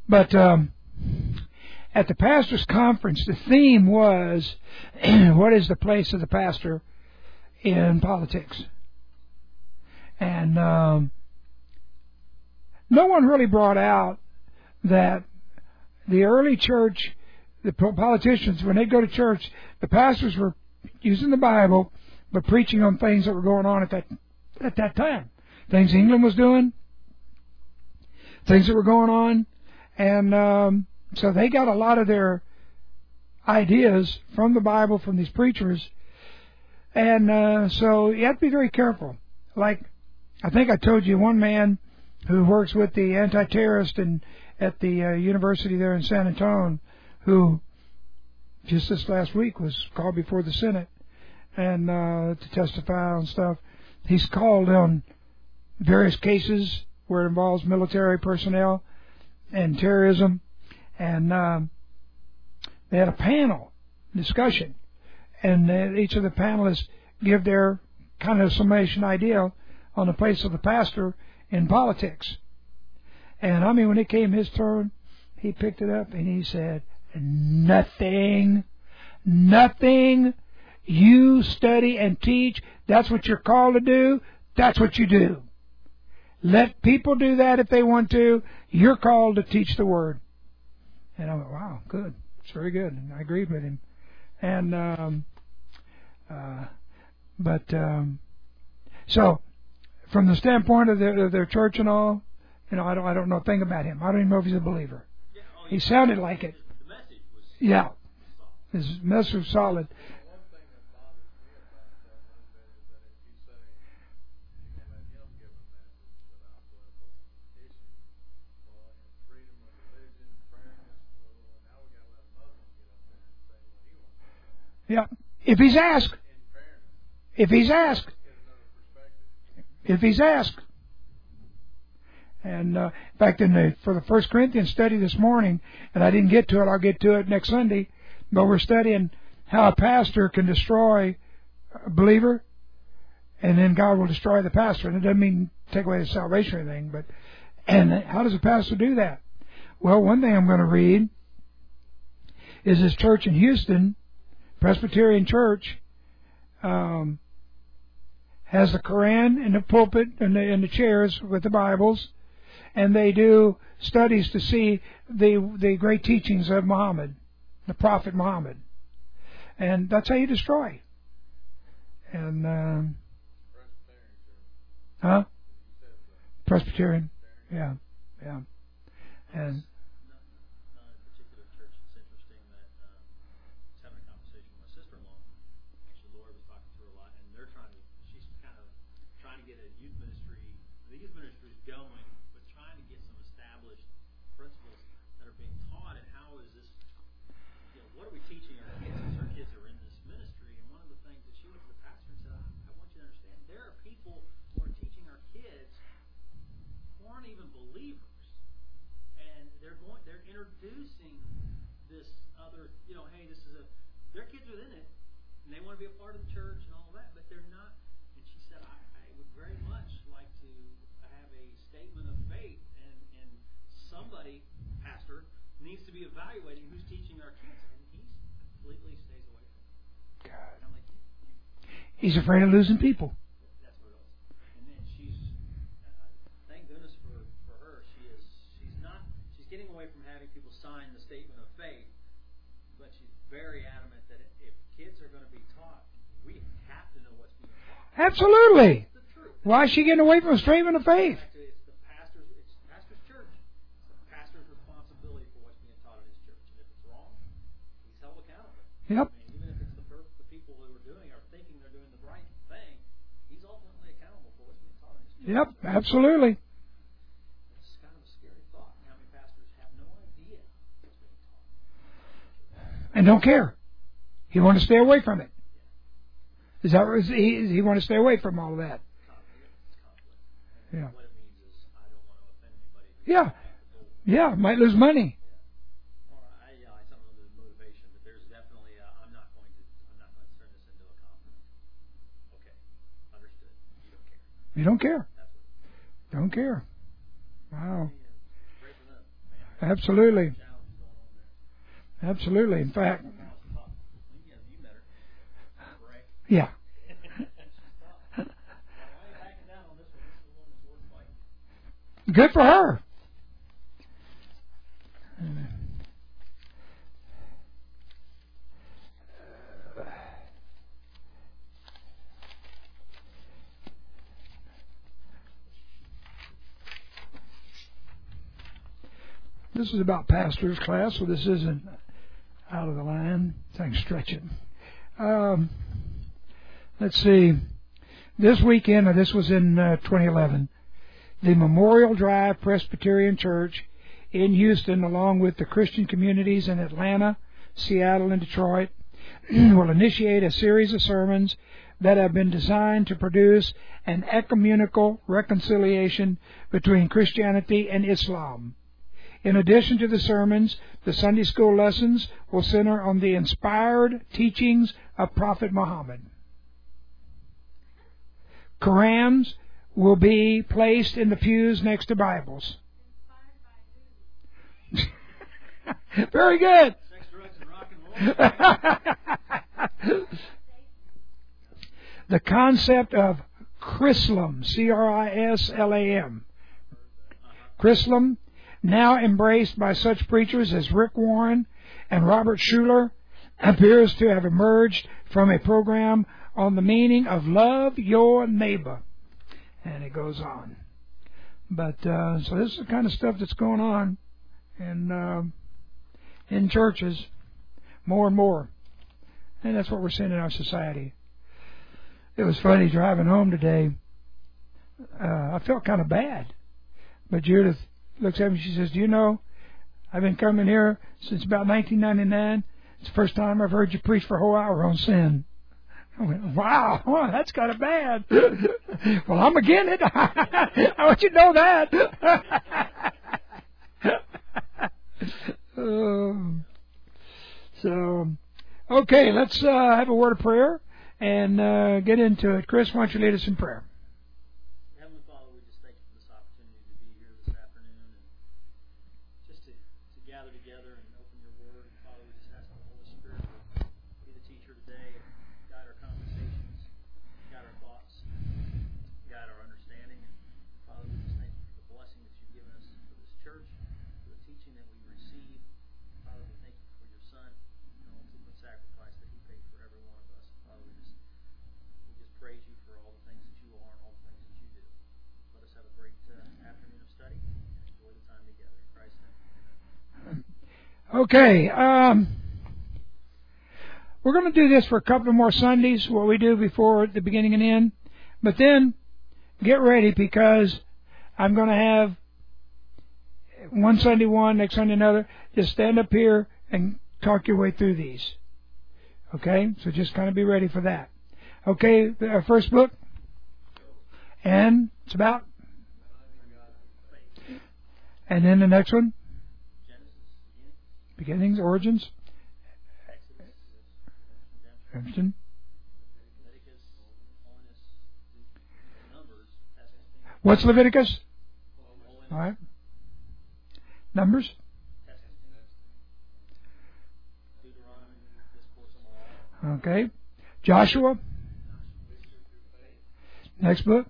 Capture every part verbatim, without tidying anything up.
But um, at the pastor's conference, the theme was, what is the place of the pastor in politics? And um, no one really brought out that the early church, the politicians, when they go to church, the pastors were using the Bible, but preaching on things that were going on at that at that time. Things England was doing, things that were going on, and um, so they got a lot of their ideas from the Bible, from these preachers, and uh, so you have to be very careful. Like, I think I told you one man who works with the anti-terrorist and at the uh, university there in San Antonio, who just this last week was called before the Senate and uh, to testify on stuff. He's called on various cases where it involves military personnel and terrorism, and um, they had a panel discussion, and uh, each of the panelists give their kind of summation idea on the place of the pastor in politics. And I mean, when it came his turn, he picked it up and he said, nothing, nothing. You study and teach. That's what you're called to do. That's what you do. Let people do that if they want to. You're called to teach the Word. And I went, wow, good. It's very good. And I agreed with him. And, um, uh, but, um, so, from the standpoint of their, of their church and all, you know, I don't, I don't know a thing about him. I don't even know if he's a believer. Yeah, oh, he sounded like it. The message was yeah, solid. his message was solid. Yeah, if he's asked, if he's asked, if he's asked. And uh, in fact, in the, for the First Corinthians study this morning, and I didn't get to it, I'll get to it next Sunday, but we're studying how a pastor can destroy a believer, and then God will destroy the pastor. And it doesn't mean take away the salvation or anything, but and how does a pastor do that? Well, one thing I'm going to read is this church in Houston, Presbyterian Church, um, has the Koran in the pulpit and the, in the chairs with the Bibles, and they do studies to see the the great teachings of Muhammad, the Prophet Muhammad, and that's how you destroy. And um, huh? Presbyterian, yeah, yeah, and. He's afraid of losing people. That's what it was. And then she's, uh, thank goodness for, for her, she is, she's not, she's getting away from having people sign the statement of faith, but she's very adamant that if kids are going to be taught, we have to know what's being taught. Absolutely. It's the truth. Why is she getting away from a statement of faith? It's the pastor's, it's the pastor's church. It's the pastor's responsibility for what's being taught in his church. And if it's wrong, he's held accountable. Yep. I mean, even if it's the, per- the people who are doing or thinking they're doing the right thing, he's ultimately accountable for what's being taught in his church. Yep, absolutely. It's kind of a scary thought. How many pastors have no idea what's being taught? And don't care. He wants to stay away from it. Is that what he, he want to stay away from all of that? Yeah. What it means is I don't want to offend anybody. Yeah. Yeah, might lose money. Or I, yeah, I some of the motivation, but there's definitely a, I'm not going to I'm not going to turn this into a compliment. Okay, understood. You don't care. You don't care. That's what. Don't care. Wow. Absolutely. challenges going on there. Absolutely. In fact, That was tough. You you met her. Right. yeah. She's tough. Why are you backing down on this one? This is the one that's worth fighting. Good for her. This is about pastor's class, so this isn't out of the line. So I can stretch it. Um, let's see. This weekend, or this was in uh, twenty eleven, the Memorial Drive Presbyterian Church in Houston, along with the Christian communities in Atlanta, Seattle, and Detroit, will initiate a series of sermons that have been designed to produce an ecumenical reconciliation between Christianity and Islam. In addition to the sermons, the Sunday school lessons will center on the inspired teachings of Prophet Muhammad. Qurans will be placed in the pews next to Bibles. Very good. Sex, drugs, and rock and roll. The concept of Chrislam, C R I S L A M, Chrislam, now embraced by such preachers as Rick Warren and Robert Schuller, appears to have emerged from a program on the meaning of love your neighbor. And it goes on. But, uh, so this is the kind of stuff that's going on in, uh, in churches more and more. And that's what we're seeing in our society. It was funny driving home today. Uh, I felt kind of bad. But Judith looks at me and she says, do you know, I've been coming here since about nineteen ninety-nine. It's the first time I've heard you preach for a whole hour on sin. I went, wow, well, that's kind of bad. Well, I'm again it. I want you to know that. um, so, okay, let's uh, have a word of prayer and uh, get into it. Chris, why don't you lead us in prayer? Heavenly Father, we just thank you for this opportunity to be here this afternoon and just to, to gather together and open your word. And Father, we just ask the Holy Spirit to be the teacher today and guide our conversations, guide our thoughts, guide our understanding. And Father, we just thank you for the blessing that you've given us for this church, for the teaching that we receive. Father, we thank you for your Son and the ultimate sacrifice that he paid for every one of us. Father, we just we just praise you for all the things that you are and all the things that you do. Let us have a great uh, afternoon of study and enjoy the time together. In Christ's name. Okay, um, we're going to do this for a couple more Sundays, what we do before the beginning and end. But then, get ready because I'm going to have one Sunday one, next Sunday another. Just stand up here and talk your way through these. Okay, so just kind of be ready for that. Okay, our first book, and it's about, and then the next one, beginnings, origins, redemption. What's Leviticus? All right. Numbers. Okay. Joshua. Next book.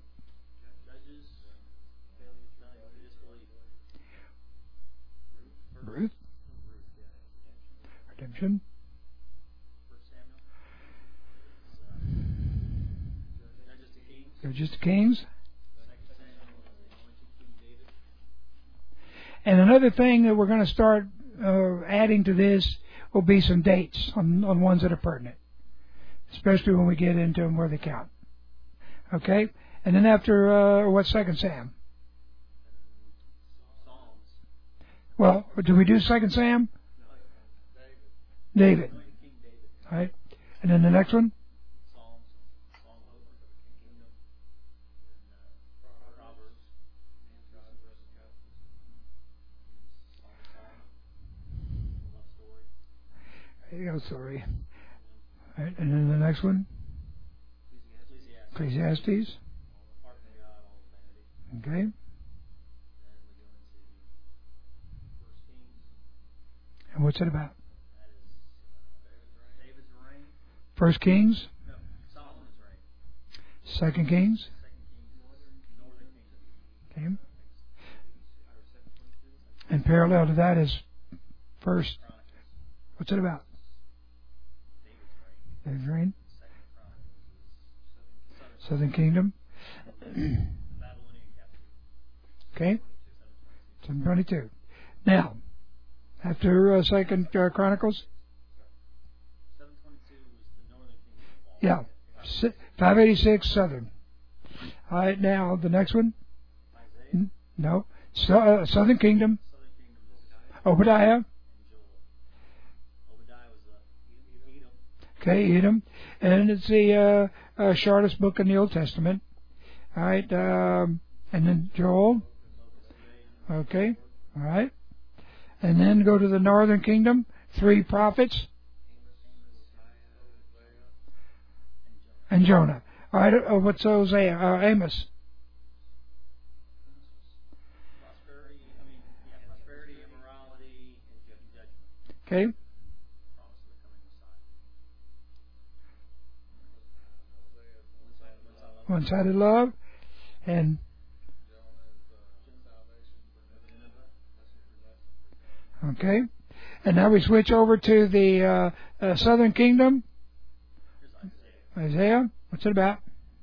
Ruth. Redemption. Judges to Kings. And another thing that we're going to start uh, adding to this will be some dates on, on ones that are pertinent, especially when we get into them where they count. Okay? And then after, uh, what's Second Sam? Well, do we do Second Sam? David. All right. And then the next one? There you go, sorry. All right. And then the next one? Ecclesiastes. Okay. What's it about? That is uh, David's reign. First Kings, No, Solomon's reign. Second Kings. Second Kings, northern, northern kingdom. Okay. And parallel to that is First. Chronicles. What's it about? David's reign. David's reign. Second Chronicles is Southern southern, Kingdom. Babylonian captivity. Okay. seven twenty-two. Now, after uh, Second uh, Chronicles, seven twenty-two was the northern kingdom. yeah, si- five eighty-six Southern. All right, now the next one. Isaiah. N- No, so, uh, Southern Kingdom. Southern kingdom is Obadiah. and Joel. Obadiah was uh, Edom. Okay, Edom, and it's the uh, uh, shortest book in the Old Testament. All right, um, and then Joel. Okay, all right, and then go to the Northern Kingdom. Three prophets and Jonah. All right, uh, what's Hosea? Uh, Amos. Prosperity, I mean, yeah, prosperity, immorality, and judgment. Okay, Promise of the coming Messiah. one-sided love, and okay, and now we switch over to the uh, uh, Southern Kingdom. Here's Isaiah. Isaiah, what's it about?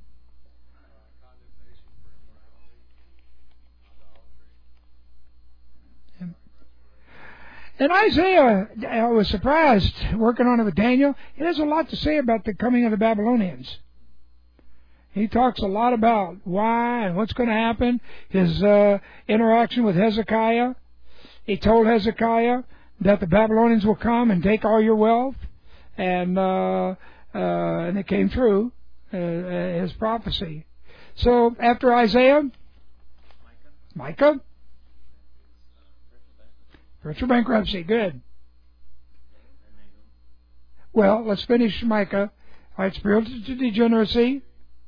And Isaiah, I was surprised working on it with Daniel. He has a lot to say about the coming of the Babylonians. He talks a lot about why and what's going to happen. His uh, interaction with Hezekiah. He told Hezekiah that the Babylonians will come and take all your wealth, and uh, uh, and it came true, uh, his prophecy. So after Isaiah, Micah, virtual bankruptcy, good. Well, let's finish Micah. All right, spiritual degeneracy,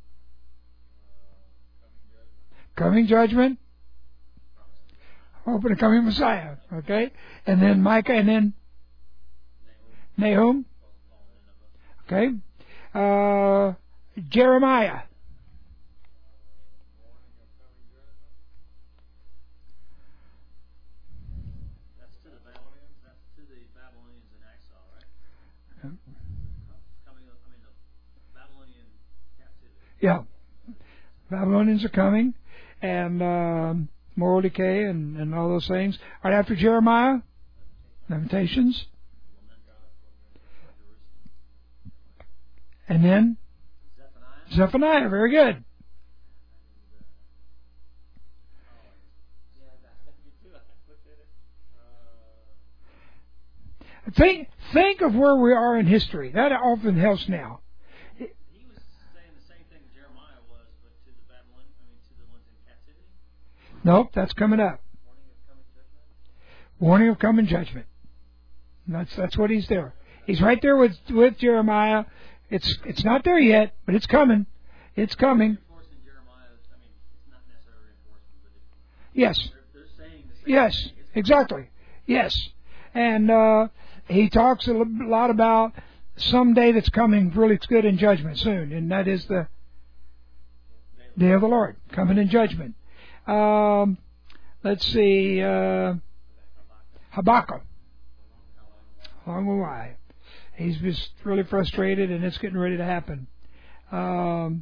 coming judgment, hope and coming Messiah. Okay, and then Micah, and then Nahum. Okay, uh, Jeremiah. That's to the Babylonians. That's to the Babylonians in exile, right? Yeah. Coming up, I mean, the Babylonian captivity. Yeah, Babylonians are coming, and um, moral decay, and, and all those things. Right after Jeremiah, Lamentations, and then Zephaniah. Zephaniah. Very good. Think think of where we are in history. That often helps now. He was saying the same thing Jeremiah was, but to the Babylon, I mean, to the ones in captivity. Nope, that's coming up. Warning of coming judgment. Warning of coming judgment. That's that's what he's there. He's right there with with Jeremiah. It's it's not there yet, but it's coming. It's coming. Reinforcing Jeremiah, I mean, it's not necessarily reinforcement, but it, Yes. they're, they're saying the same Yes. thing. It's Exactly. Yes. And uh, he talks a l- lot about someday that's coming really good in judgment soon, and that is the day of the Lord, coming in judgment. Um, let's see, uh, Habakkuk. Along the way. He's just really frustrated, and it's getting ready to happen. Um,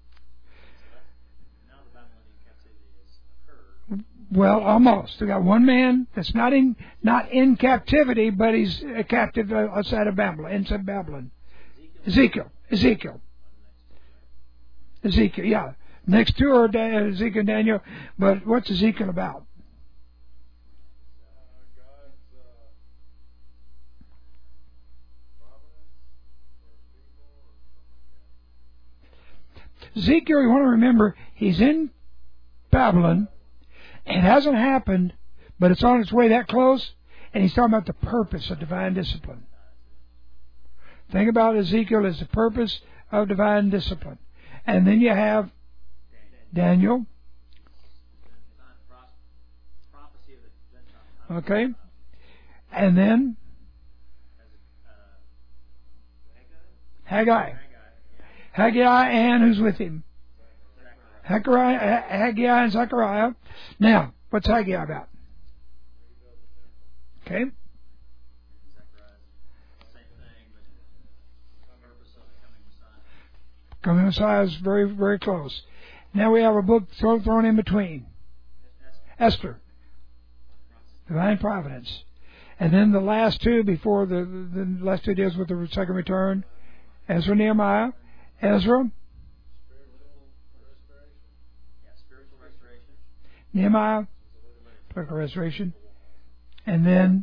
now the Babylonian captivity has occurred. well, almost. We got one man that's not in not in captivity, but he's a captive outside of Babylon, inside Babylon. Ezekiel. Ezekiel. Ezekiel. Yeah. Next two are Dan- Ezekiel and Daniel. But what's Ezekiel about? Ezekiel, you want to remember, he's in Babylon. It hasn't happened, but it's on its way that close. And he's talking about the purpose of divine discipline. Think about Ezekiel as the purpose of divine discipline. And then you have Daniel. Prophecy of the Gentiles. Okay. And then Haggai. Haggai and who's with him? Zechariah, Haggai and Zechariah. Now, what's Haggai about? Okay. Coming Messiah is very, very close. Now we have a book thrown in between. Esther. Divine Providence. And then the last two before the, the, the last two deals with the second return. Ezra, Nehemiah. Ezra. Nehemiah. Political restoration. And then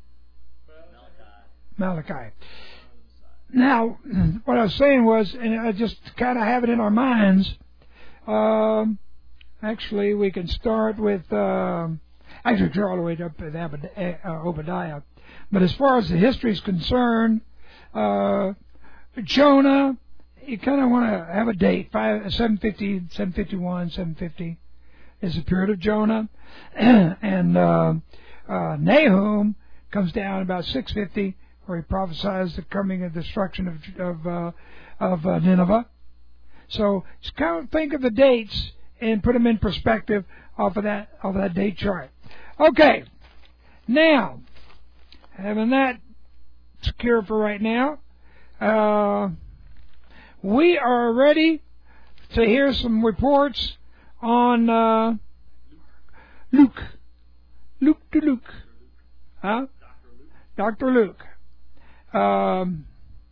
Malachi. Now, what I was saying was, and I just kind of have it in our minds, um, actually we can start with, um, actually draw all the way up to Obadiah. But as far as the history is concerned, uh, Jonah, you kind of want to have a date, seven fifty, seven fifty-one, seven fifty is the period of Jonah. and uh, uh, Nahum comes down about six fifty, where he prophesies the coming and destruction of of, uh, of uh, Nineveh. So just kind of think of the dates and put them in perspective off of that off of that date chart. Okay, now having that secure for right now, uh, we are ready to hear some reports on uh, Luke, Luke to Luke, huh? Doctor Luke. Um,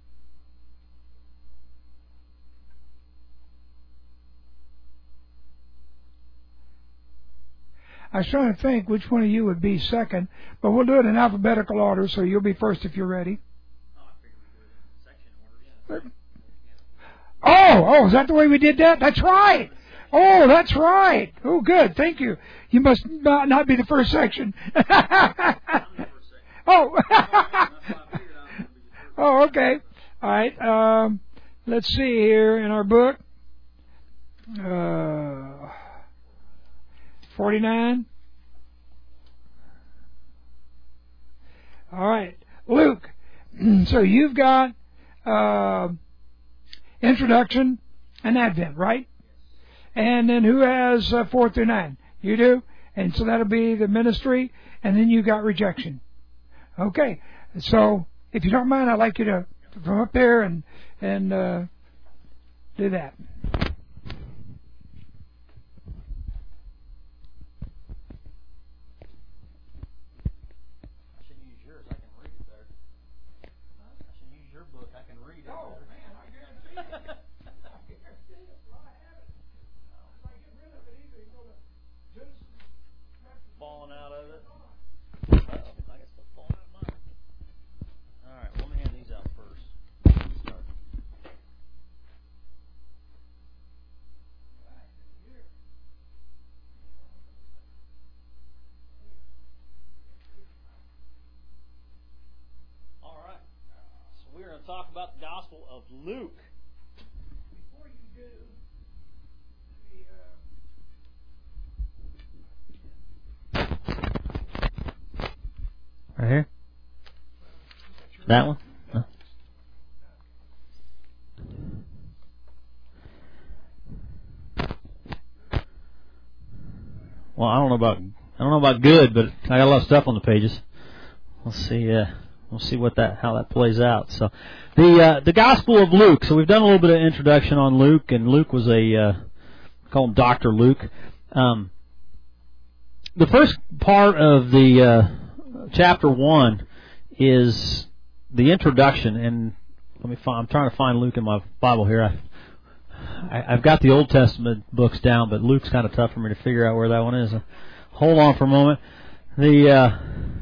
I was trying to think which one of you would be second, but we'll do it in alphabetical order, so you'll be first if you're ready. Oh, oh, is that the way we did that? That's right. Oh, that's right. Oh, good. Thank you. You must not, not be the first section. Oh. Oh, okay. All right. Um, let's see here in our book. Uh, forty-nine. All right. Luke. So you've got uh, introduction and Advent, right? And then who has uh, four through nine? You do? And so that'll be the ministry, and then you got rejection. Okay. So if you don't mind, I'd like you to come up there and and uh, do that. I should use yours. I can read it better. I should use your book. I can read it. Oh man, I guarantee it. I guarantee it. Well, I have it. If I get rid of it, either you go to Genesis, falling out of it. Uh-oh, I guess it's falling out of mine. All right, well, let me hand these out first. Start. All right, so we're going to talk about the Gospel of Luke. Before you do, the, uh, Right here? That one? No. Well, I don't know about I don't know about good, but I got a lot of stuff on the pages. We'll see. Uh, we'll see what that how that plays out. So, the uh, the Gospel of Luke. So we've done a little bit of introduction on Luke, and Luke was a uh, call him Doctor Luke. Um, the first part of the uh, chapter one is the introduction, and let me find, I'm trying to find Luke in my Bible here. I, I, I've got the Old Testament books down, but Luke's kind of tough for me to figure out where that one is. Uh, hold on for a moment. The uh,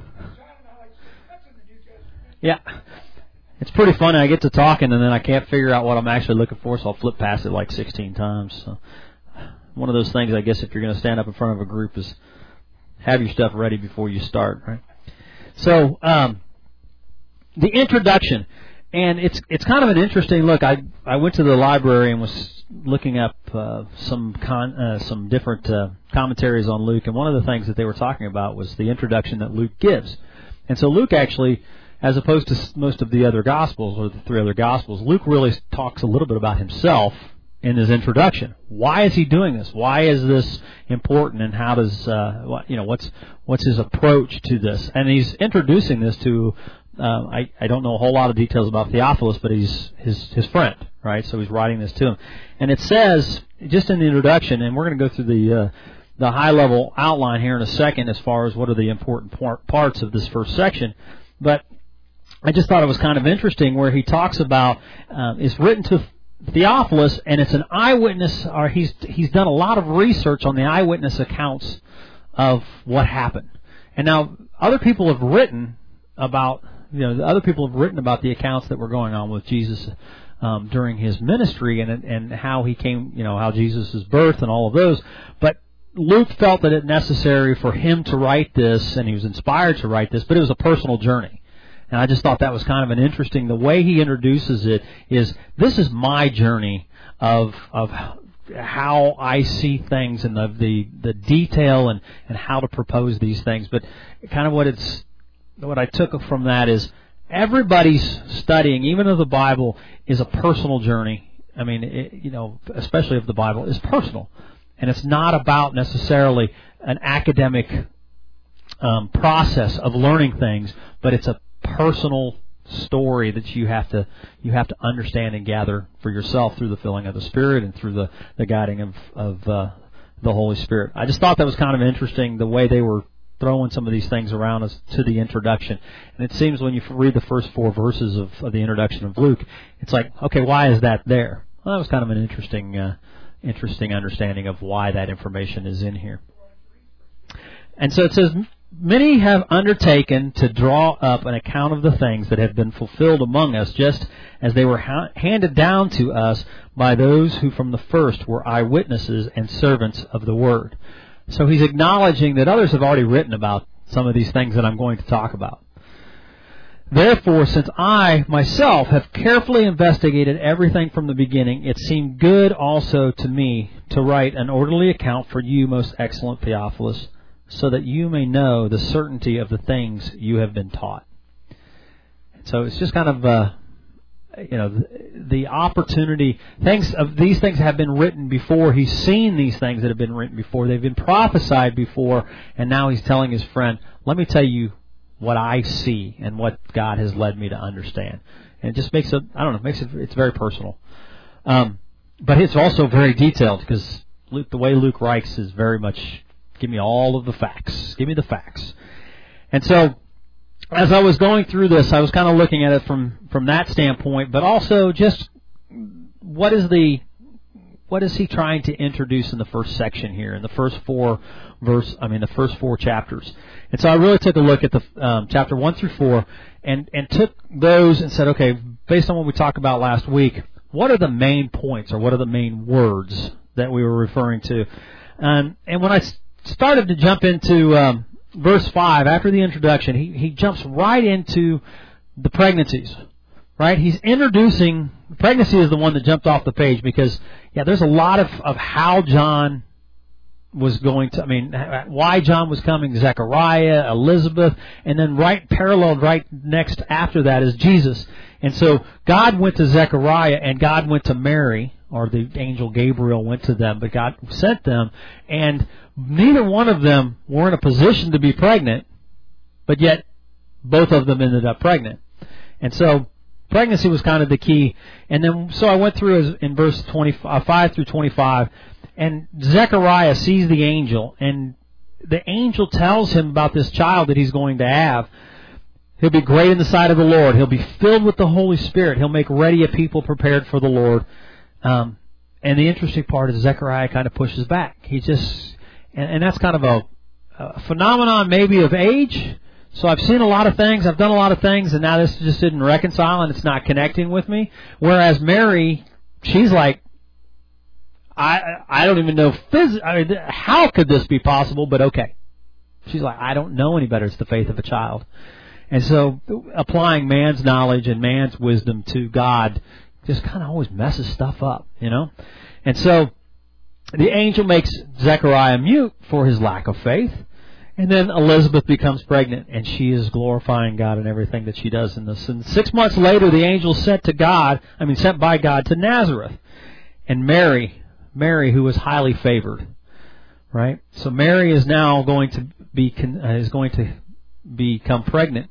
yeah, it's pretty funny. I get to talking, and then I can't figure out what I'm actually looking for, so I'll flip past it like sixteen times. So one of those things, I guess, if you're going to stand up in front of a group, is have your stuff ready before you start, right? So, um, the introduction, and it's it's kind of an interesting look. I I went to the library and was looking up uh, some con, uh, some different uh, commentaries on Luke, and one of the things that they were talking about was the introduction that Luke gives. And so Luke actually as opposed to most of the other Gospels, or the three other Gospels, Luke really talks a little bit about himself in his introduction. Why is he doing this? Why is this important? And how does, uh, what, you know, what's what's his approach to this? And he's introducing this to, uh, I, I don't know a whole lot of details about Theophilus, but he's his his friend, right? So he's writing this to him. And it says, just in the introduction, and we're going to go through the uh, the high-level outline here in a second as far as what are the important par- parts of this first section, but I just thought it was kind of interesting where he talks about, um, it's written to Theophilus, and it's an eyewitness, or he's he's done a lot of research on the eyewitness accounts of what happened. And now other people have written about, you know, other people have written about the accounts that were going on with Jesus um, during his ministry, and and how he came, you know, how Jesus' birth and all of those. But Luke felt that it necessary for him to write this, and he was inspired to write this, but it was a personal journey. And I just thought that was kind of an interesting, the way he introduces it is, this is my journey of of how I see things and the the, the detail and, and how to propose these things. But kind of what it's what I took from that is, everybody's studying, even though the Bible is a personal journey. I mean, it, you know, especially if the Bible is personal. And it's not about necessarily an academic um, process of learning things, but it's a personal story that you have to you have to understand and gather for yourself through the filling of the Spirit and through the, the guiding of, of uh, the Holy Spirit. I just thought that was kind of interesting, the way they were throwing some of these things around us to the introduction. And it seems when you read the first four verses of, of the introduction of Luke, it's like, okay, why is that there? Well, that was kind of an interesting uh, interesting understanding of why that information is in here. And so it says, many have undertaken to draw up an account of the things that have been fulfilled among us, just as they were ha- handed down to us by those who from the first were eyewitnesses and servants of the Word. So he's acknowledging that others have already written about some of these things that I'm going to talk about. Therefore, since I myself have carefully investigated everything from the beginning, it seemed good also to me to write an orderly account for you, most excellent Theophilus, so that you may know the certainty of the things you have been taught. So it's just kind of, uh, you know, the, the opportunity. Things of these things have been written before. He's seen these things that have been written before. They've been prophesied before, and now he's telling his friend, "Let me tell you what I see and what God has led me to understand." And it just makes it, I don't know, makes it, it's very personal. Um, but it's also very detailed, because Luke, the way Luke writes is very much, give me all of the facts. Give me the facts. And so, as I was going through this, I was kind of looking at it from, from that standpoint, but also just what is the what is he trying to introduce in the first section here, in the first four verse, I mean the first four chapters. And so I really took a look at the um, chapter one through four, and and took those and said, okay, based on what we talked about last week, what are the main points, or what are the main words that we were referring to? Um, and when I started to jump into um, verse five, after the introduction, he, he jumps right into the pregnancies, right? He's introducing, pregnancy is the one that jumped off the page, because, yeah, there's a lot of, of how John was going to, I mean, why John was coming, Zechariah, Elizabeth, and then right paralleled right next after that is Jesus. And so God went to Zechariah and God went to Mary, or the angel Gabriel went to them, but God sent them, and neither one of them were in a position to be pregnant, but yet both of them ended up pregnant. And so pregnancy was kind of the key. And then, so I went through in verse twenty-five through twenty-five, and Zechariah sees the angel, and the angel tells him about this child that he's going to have. He'll be great in the sight of the Lord. He'll be filled with the Holy Spirit. He'll make ready a people prepared for the Lord. Um, and the interesting part is Zechariah kind of pushes back. He just, and, and that's kind of a, a phenomenon maybe of age. So I've seen a lot of things, I've done a lot of things, and now this just didn't reconcile and it's not connecting with me. Whereas Mary, she's like, I I don't even know, phys- I mean, how could this be possible, but okay. She's like, I don't know any better. It's the faith of a child. And so applying man's knowledge and man's wisdom to God just kind of always messes stuff up, you know. And so the angel makes Zechariah mute for his lack of faith. And then Elizabeth becomes pregnant, and she is glorifying God in everything that she does in this. And six months later, the angel sent to God, I mean, sent by God to Nazareth. And Mary, Mary, who was highly favored, right? So Mary is now going to be uh, is going to become pregnant.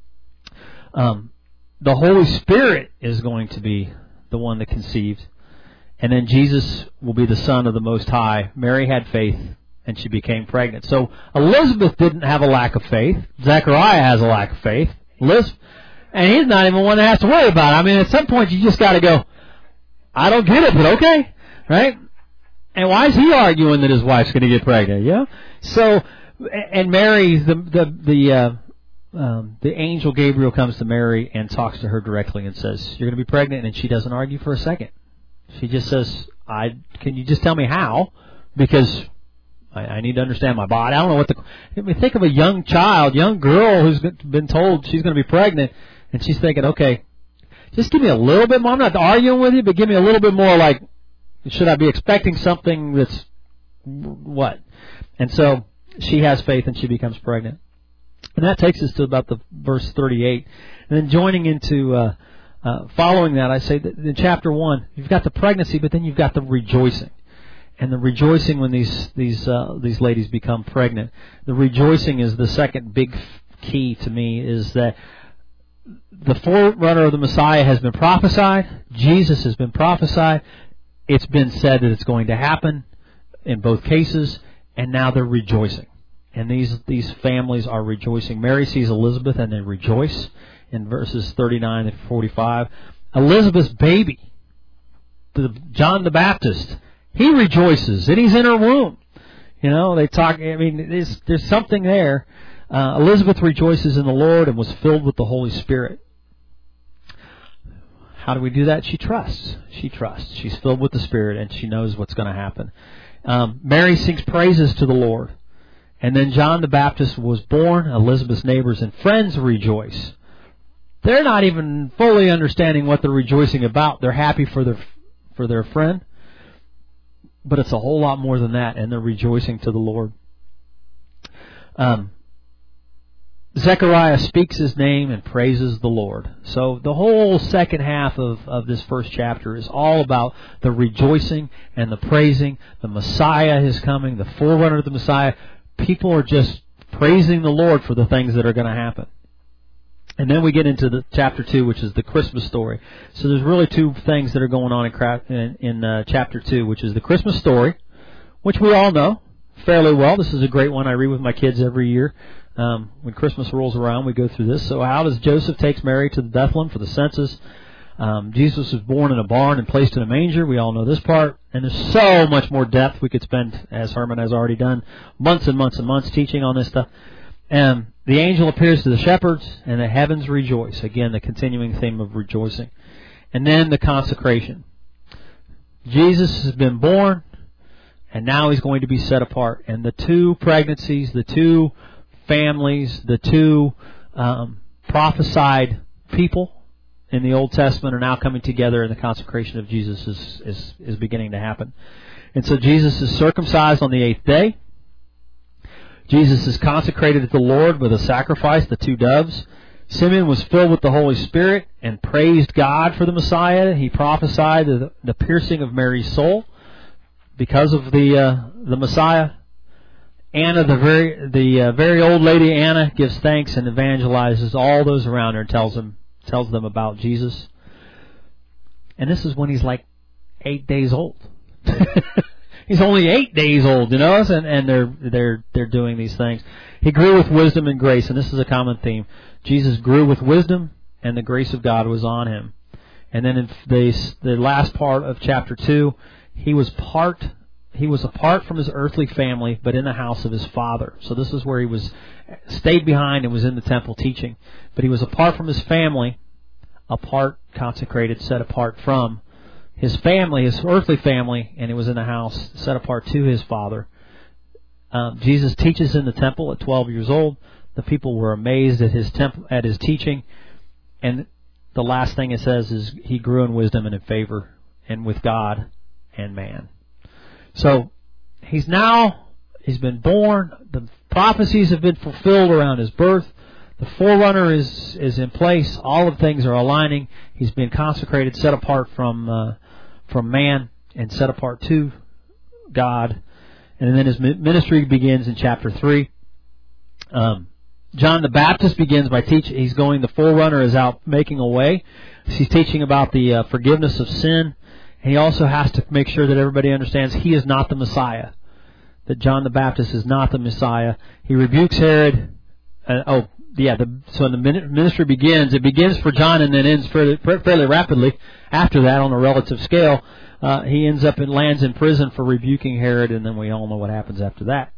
Um, the Holy Spirit is going to be the one that conceives, and then Jesus will be the Son of the Most High. Mary had faith, and she became pregnant. So Elizabeth didn't have a lack of faith. Zechariah has a lack of faith. Liz, and he's not even one that has to worry about it. I mean, at some point you just got to go, I don't get it, but okay, right? And why is he arguing that his wife's going to get pregnant? Yeah. So, and Mary, the the the uh, um, the angel Gabriel comes to Mary and talks to her directly and says, "You're going to be pregnant," and she doesn't argue for a second. She just says, "I can you just tell me how? Because I, I need to understand my body. I don't know what the. I mean, think of a young child, young girl who's been told she's going to be pregnant, and she's thinking, okay, just give me a little bit more. I'm not arguing with you, but give me a little bit more. Like, should I be expecting something that's what?" And so she has faith, and she becomes pregnant. And that takes us to about the verse thirty-eight. And then joining into uh, uh, following that, I say that in chapter one, you've got the pregnancy, but then you've got the rejoicing. And the rejoicing when these these uh, these ladies become pregnant. The rejoicing is the second big key to me, is that the forerunner of the Messiah has been prophesied. Jesus has been prophesied. It's been said that it's going to happen in both cases, and now they're rejoicing. And these these families are rejoicing. Mary sees Elizabeth, and they rejoice in verses thirty-nine and forty-five. Elizabeth's baby, the John the Baptist, he rejoices, and he's in her womb. You know, they talk. I mean, there's there's something there. Uh, Elizabeth rejoices in the Lord and was filled with the Holy Spirit. How do we do that? She trusts. She trusts. She's filled with the Spirit, and she knows what's going to happen. Um, Mary sings praises to the Lord. And then John the Baptist was born. Elizabeth's neighbors and friends rejoice. They're not even fully understanding what they're rejoicing about. They're happy for their for their friend. But it's a whole lot more than that, and they're rejoicing to the Lord. Um, Zechariah speaks his name and praises the Lord. So the whole second half of, of this first chapter is all about the rejoicing and the praising. The Messiah is coming, the forerunner of the Messiah. People are just praising the Lord for the things that are going to happen. And then we get into the chapter two, which is the Christmas story. So there's really two things that are going on in, in, in uh, chapter two, which is the Christmas story, which we all know fairly well. This is a great one I read with my kids every year. Um, when Christmas rolls around, we go through this. So how does Joseph takes Mary to Bethlehem for the census? Um, Jesus was born in a barn and placed in a manger. We all know this part. And there's so much more depth. We could spend, as Herman has already done, months and months and months teaching on this stuff. And the angel appears to the shepherds, and the heavens rejoice. Again, the continuing theme of rejoicing. And then the consecration. Jesus has been born, and now he's going to be set apart. And the two pregnancies, the two families, the two um, prophesied people in the Old Testament are now coming together, and the consecration of Jesus is, is, is beginning to happen. And so Jesus is circumcised on the eighth day. Jesus is consecrated to the Lord with a sacrifice, the two doves. Simeon was filled with the Holy Spirit and praised God for the Messiah. He prophesied the, the piercing of Mary's soul because of the uh, the Messiah. Anna, the very the uh, very old lady Anna, gives thanks and evangelizes all those around her and tells them tells them about Jesus. And this is when he's like eight days old. He's only eight days old, you know, and, and they're they're they're doing these things. He grew with wisdom and grace, and this is a common theme. Jesus grew with wisdom, and the grace of God was on him. And then in the the last part of chapter two, he was part he was apart from his earthly family, but in the house of his Father. So this is where he was stayed behind and was in the temple teaching. But he was apart from his family, apart, consecrated, set apart from his family, his earthly family, and it was in the house set apart to his Father. Um, Jesus teaches in the temple at twelve years old. The people were amazed at his temple, at his teaching. And the last thing it says is he grew in wisdom and in favor and with God and man. So he's now, He's been born. The prophecies have been fulfilled around His birth. The forerunner is is in place. All of things are aligning. He's been consecrated, set apart from uh, from man, and set apart to God. And then His ministry begins in chapter three. Um, John the Baptist begins by teaching. He's going. The forerunner is out making a way. He's teaching about the uh, forgiveness of sin. And he also has to make sure that everybody understands he is not the Messiah. That John the Baptist is not the Messiah. He rebukes Herod. Uh, oh, yeah. The, so when the ministry begins, it begins for John and then ends fairly, fairly rapidly. After that, on a relative scale, uh, he ends up and lands in prison for rebuking Herod, and then we all know what happens after that.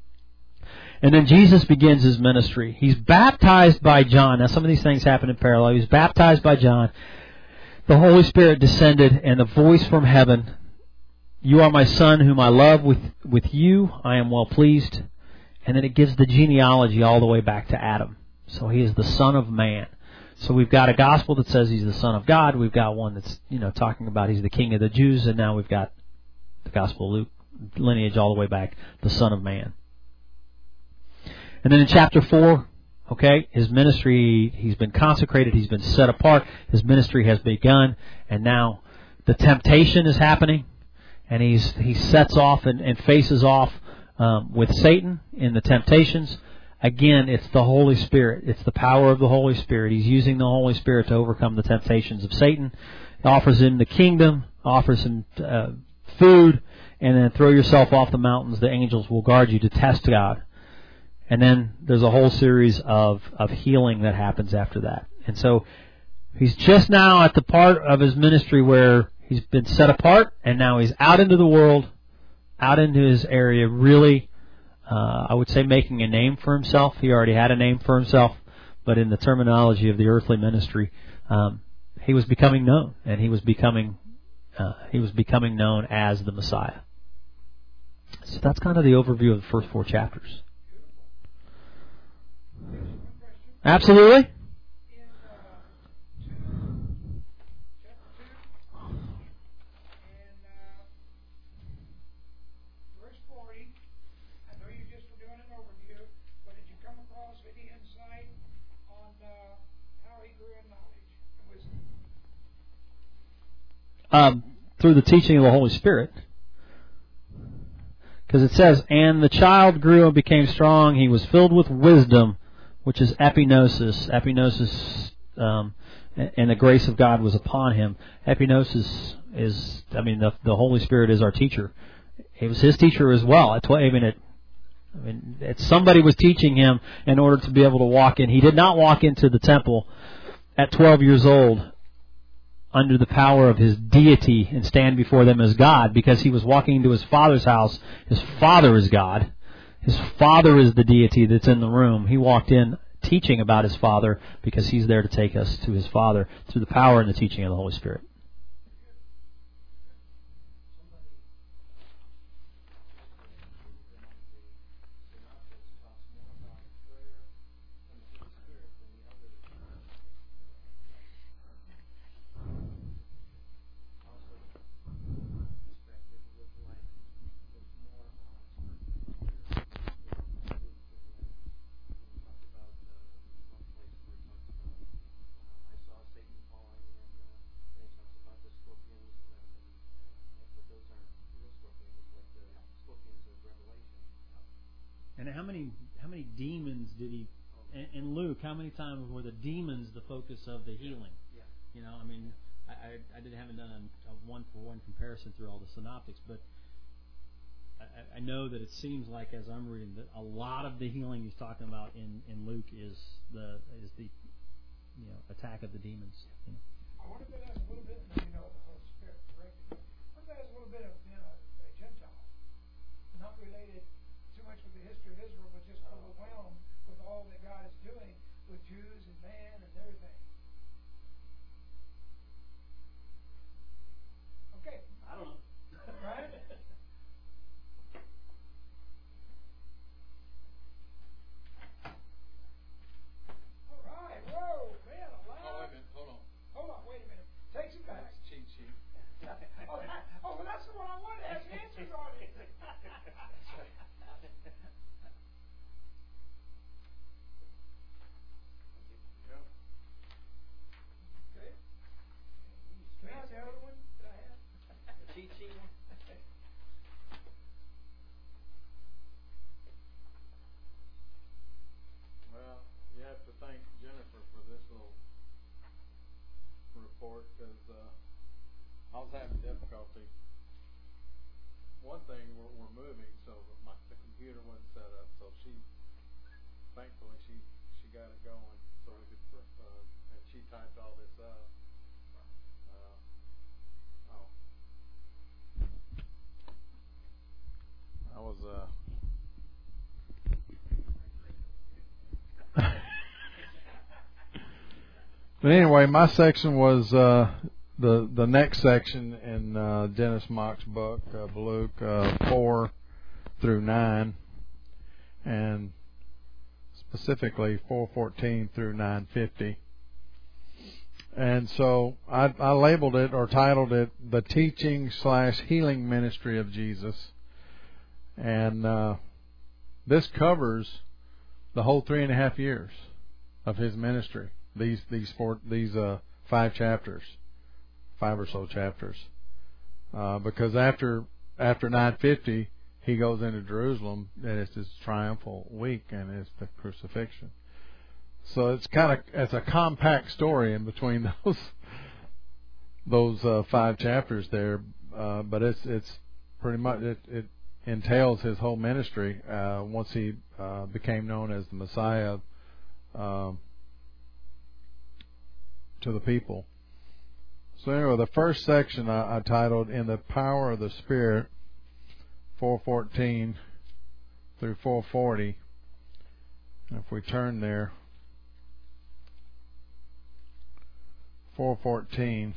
And then Jesus begins His ministry. He's baptized by John. Now, some of these things happen in parallel. He's baptized by John. The Holy Spirit descended, and a voice from heaven, "You are my Son, whom I love. With, with you I am well pleased." And then it gives the genealogy all the way back to Adam. So He is the Son of Man. So we've got a gospel that says He's the Son of God. We've got one that's, you know, talking about He's the King of the Jews. And now we've got the Gospel of Luke lineage all the way back, the Son of Man. And then in chapter four, okay, His ministry, He's been consecrated, He's been set apart, His ministry has begun, and now the temptation is happening, and He's He sets off and, and faces off um, with Satan in the temptations. Again, it's the Holy Spirit. It's the power of the Holy Spirit. He's using the Holy Spirit to overcome the temptations of Satan. He offers him the kingdom, offers him uh, food, and then throw yourself off the mountains. The angels will guard you to test God. And then there's a whole series of, of healing that happens after that. And so He's just now at the part of His ministry where He's been set apart, and now He's out into the world, out into His area, really, uh, I would say, making a name for Himself. He already had a name for Himself, but in the terminology of the earthly ministry, um, He was becoming known, and He was becoming uh, He was becoming known as the Messiah. So that's kind of the overview of the first four chapters. Absolutely. Um, through the teaching of the Holy Spirit. Because it says, "And the child grew and became strong. He was filled with wisdom," which is epignosis. Epignosis, um, and the grace of God was upon him. Epignosis is, I mean, the, the Holy Spirit is our teacher. He was His teacher as well. At tw- I mean, it, I mean, it, somebody was teaching him in order to be able to walk in. He did not walk into the temple at twelve years old under the power of his deity and stand before them as God, because he was walking into his Father's house. His Father is God. His Father is the deity that's in the room. He walked in teaching about His Father because He's there to take us to His Father through the power and the teaching of the Holy Spirit. And how many how many demons did he? In, in Luke, how many times were the demons the focus of the healing? Yeah. You know, I mean, I I, I didn't haven't done a, a one for one comparison through all the synoptics, but I, I know that it seems like as I'm reading that a lot of the healing he's talking about in, in Luke is the is the you know attack of the demons. You know. I wonder if that has a little bit, you know, the Holy Spirit directed me. I wonder if that has a little bit of being a, a Gentile, not related too much with the history of Israel, but just overwhelmed with all that God is doing with Jews and man and everything. Okay. I don't know. Right? All right. Whoa, man, alive. Oh, wait a minute. Hold on. Hold on, wait a minute. Take some back. Cheat sheet. Oh, that, oh, well, that's the one I wanted. for it because uh, I was having difficulty. One thing, we're, we're moving, so my, the computer wasn't set up. So she, thankfully, she she got it going, so we could, uh, and she typed all this up. Uh, oh, I was uh. But anyway, my section was uh, the the next section in uh, Dennis Mock's book, uh, Luke uh, four through nine, and specifically four fourteen through nine fifty. And so I, I labeled it or titled it "The Teaching slash Healing Ministry of Jesus," and uh, this covers the whole three and a half years of his ministry. These these four these uh five chapters, five or so chapters, uh, because after after nine fifty he goes into Jerusalem and it's his triumphal week and it's the crucifixion. So it's kind of it's a compact story in between those those uh, five chapters there, uh, but it's it's pretty much it, it entails his whole ministry uh, once he uh, became known as the Messiah. Um, to the people. So anyway, the first section I, I titled "In the Power of the Spirit," four fourteen through four forty. And if we turn there, four fourteen,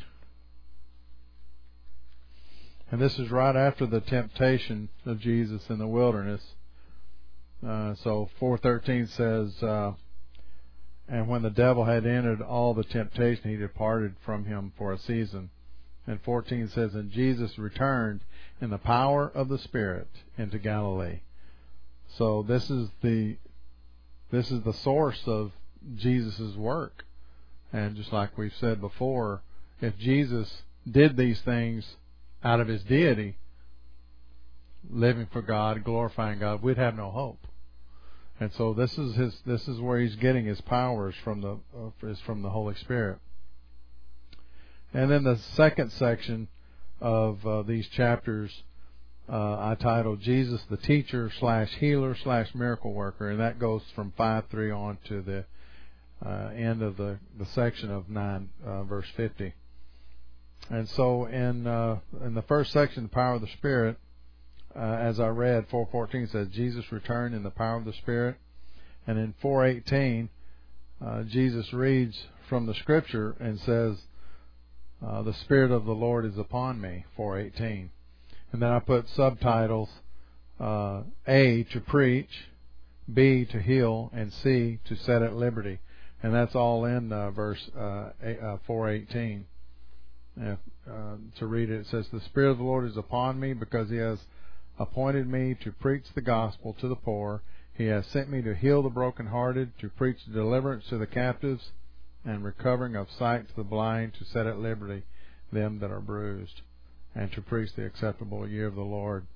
and this is right after the temptation of Jesus in the wilderness. Uh, so four thirteen says, uh, "And when the devil had entered all the temptation, he departed from him for a season." And fourteen says, "And Jesus returned in the power of the Spirit into Galilee." So this is the this is the source of Jesus' work. And just like we've said before, if Jesus did these things out of his deity, living for God, glorifying God, we'd have no hope. And so this is his. This is where he's getting his powers from the uh, is from the Holy Spirit. And then the second section of uh, these chapters, uh, I titled "Jesus the Teacher slash Healer slash Miracle Worker," and that goes from five three on to the uh, end of the, the section of nine uh, verse fifty. And so in uh, in the first section, the power of the Spirit. Uh, as I read, four fourteen says Jesus returned in the power of the Spirit, and in four eighteen, uh, Jesus reads from the Scripture and says, uh, "The Spirit of the Lord is upon me." four eighteen, and then I put subtitles: uh, A, to preach; B, to heal; and C, to set at liberty. And that's all in uh, verse uh, uh, four eighteen. Uh, uh, to read it, it says, "The Spirit of the Lord is upon me, because He has appointed me to preach the gospel to the poor. He has sent me to heal the brokenhearted, to preach deliverance to the captives, and recovering of sight to the blind, to set at liberty them that are bruised, and to preach the acceptable year of the Lord."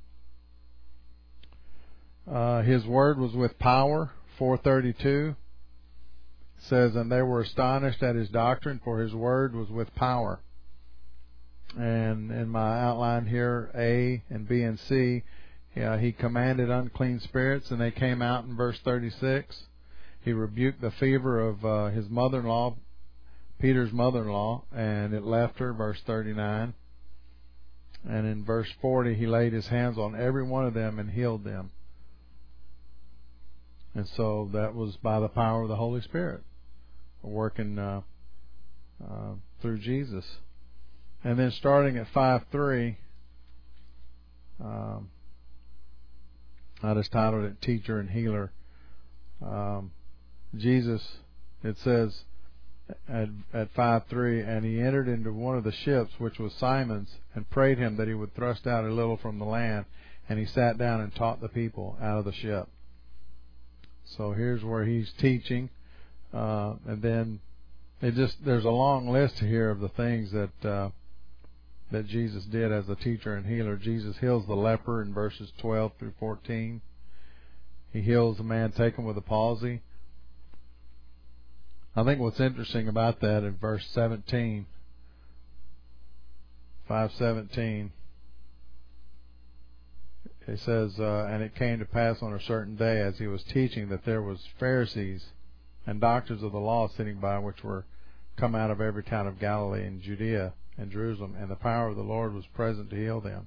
Uh, his word was with power. four thirty-two says, "And they were astonished at his doctrine, for his word was with power." And in my outline here, A and B and C, yeah, he commanded unclean spirits, and they came out in verse thirty-six. He rebuked the fever of uh, his mother-in-law, Peter's mother-in-law, and it left her, verse thirty-nine. And in verse forty, he laid his hands on every one of them and healed them. And so that was by the power of the Holy Spirit, working uh, uh, through Jesus. And then starting at five three, um, I just titled it "Teacher and Healer." Um, Jesus, it says at, at five three, "And he entered into one of the ships, which was Simon's, and prayed him that he would thrust out a little from the land. And he sat down and taught the people out of the ship." So here's where he's teaching, uh, and then it just there's a long list here of the things that. Uh, that Jesus did as a teacher and healer. Jesus heals the leper in verses twelve through fourteen. He heals a man taken with a palsy. I think what's interesting about that in verse seventeen, five seventeen. It says, uh, and it came to pass on a certain day as he was teaching that there was Pharisees and doctors of the law sitting by, which were come out of every town of Galilee and Judea and Jerusalem, and the power of the Lord was present to heal them.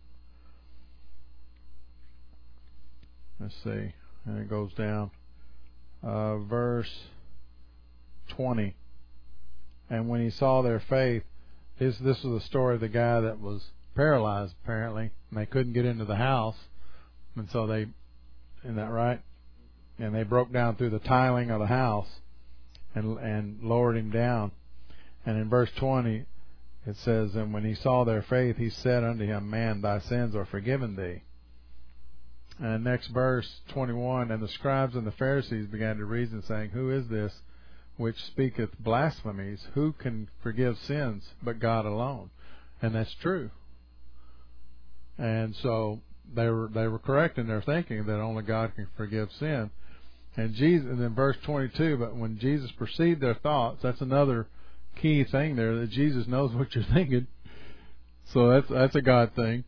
Let's see. And it goes down. Uh, verse twenty. And when he saw their faith, this, this was the story of the guy that was paralyzed, apparently, and they couldn't get into the house. And so they, isn't that right? And they broke down through the tiling of the house and and lowered him down. And in verse twenty, it says, and when he saw their faith, he said unto him, Man, thy sins are forgiven thee. And next verse, twenty-one, and the scribes and the Pharisees began to reason, saying, Who is this which speaketh blasphemies? Who can forgive sins but God alone? And that's true. And so they were they were correct in their thinking that only God can forgive sin. And Jesus, and then verse twenty-two, but when Jesus perceived their thoughts, that's another key thing there, that Jesus knows what you're thinking. So that's that's a God thing.